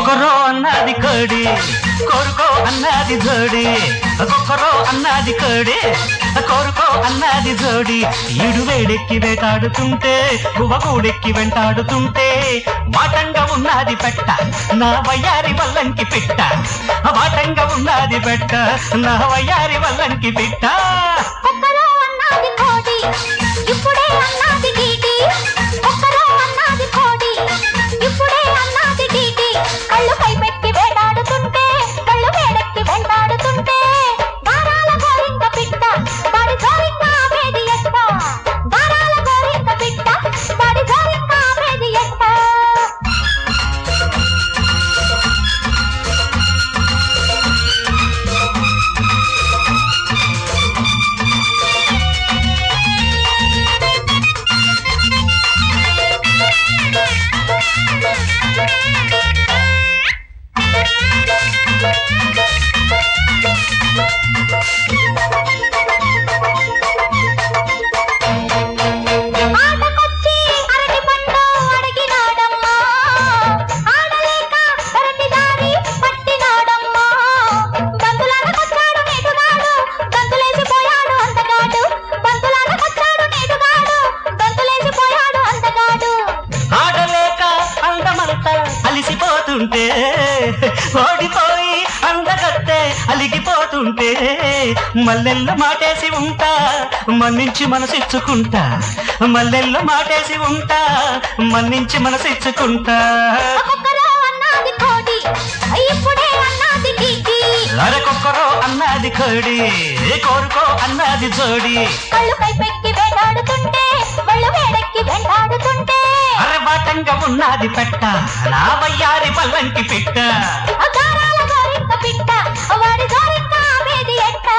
కొక్కరో అన్నది కోడి కోరుకో అన్నది జోడి కొక్కరో అన్నది కోడి కోరుకో అన్నది జోడి ఈడు వేడెక్కి వేటాడుతుంటే గువ్వగూడెక్కి వెంటాడుతుంటే వాటంగా ఉన్నది పెట్ట నా వయ్యారి వల్లంకి పిట్ట వాటంగా ఉన్నది పెట్ట నా వయ్యారి వల్లంకి పిట్ట కొక్కరో అన్నది కోడి ఇప్పుడే అన్నది డీడి కొక్కరో అన్నది కోడి ఇప్పుడే అన్నది డీడి కళ్ళు పైపెట్టి వేటాడుతుంటే కళ్ళు వేడెక్కి వెంటాడుతుంటే దారాల గోరింక పిట్ట వాడి గోరింక ఆపేది ఎట్ట దారాల గోరింక పిట్ట వాడి గోరింక ఆపేది ఎట్ట ఆటకొచ్చి అరటి పండు అడిగినాడమ్మా ఆడలేక అరటి దారి పట్టినాడమ్మా బంతులానకొచ్చాడు నేటుగాడు బంతులేసిపోయాడు అంతగాడు బంతులానకొచ్చాడు నేటుగాడు బంతులేసిపోయాడు అంతగాడు ఆడలేక అందమంతా అలిసిపోతుంటే ఓడిపోయి అందగత్తే అలిగిపోతుంటే మల్లెల్లో మాటేసి ఉంటా మన్నించి మనసిచ్చుకుంటా మల్లెల్లో మాటేసి ఉంటా మన్నించి మనసిచ్చుకుంటా కొక్కరో అన్నది కోడి ఇప్పుడే అన్నది డీడి అరకొక్కరో అన్నది కోడి కోరుకో అన్నది జోడి కళ్ళు పైపెక్కి వేటాడుతుంటే వాళ్ళు వేడెక్కి వెంటాడుతుంటే అరబాటంగా ఉన్నది పెట్ట నా వయ్యారి పల్లంకి పిట్ట దారాల గోరింక పిట్ట వాడి గోరింక ఆపేది ఎట్ట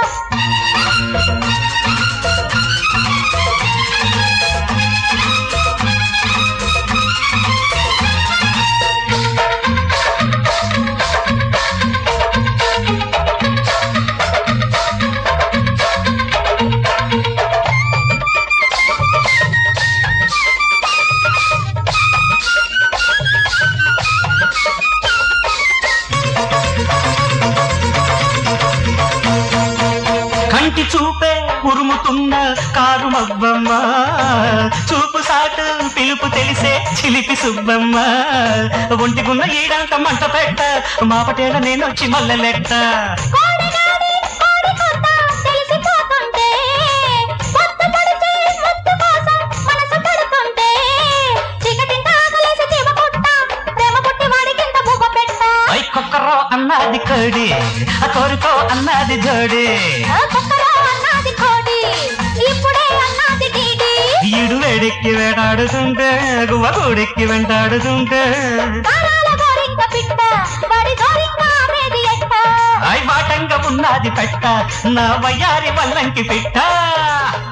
కంటి చూపే ఉరుముతున్న కారు మబ్బమ్మ చూపు సాటు పిలుపు తెలిసే చిలిపి సుబ్బమ్మ ఒంటిగున్న ఈడంత మంట పెట్ట మాపటేల నేనొచ్చి మల్ల లెక్క కోడిగాడి కోడి కొత్త తెలిసిపోతుంటే పొత్తు పొడిచి ముత్తు కోసం మనసు పడుతుంటే చీకటింట ఆకలేసి తీమ పుట్ట ప్రేమ పుట్టి వాడికింత బువ్వ పెట్ట ఐ కొక్కరో అన్నది కోడి కోరుకో అన్నది జోడి కొక్కరో అన్నది కోడి ఇప్పుడే అన్నది డీడి ఈడు వేడెక్కి వేటాడుతుంటే గువ్వగూడెక్కి వెంటాడుతుంటే దారాల గోరింక పిట్ట వాడి గోరింక ఆపేది ఎట్ట ఐ బాటంగా ఉన్నది పెట్ట నా వయ్యారి వల్లంకి పిట్ట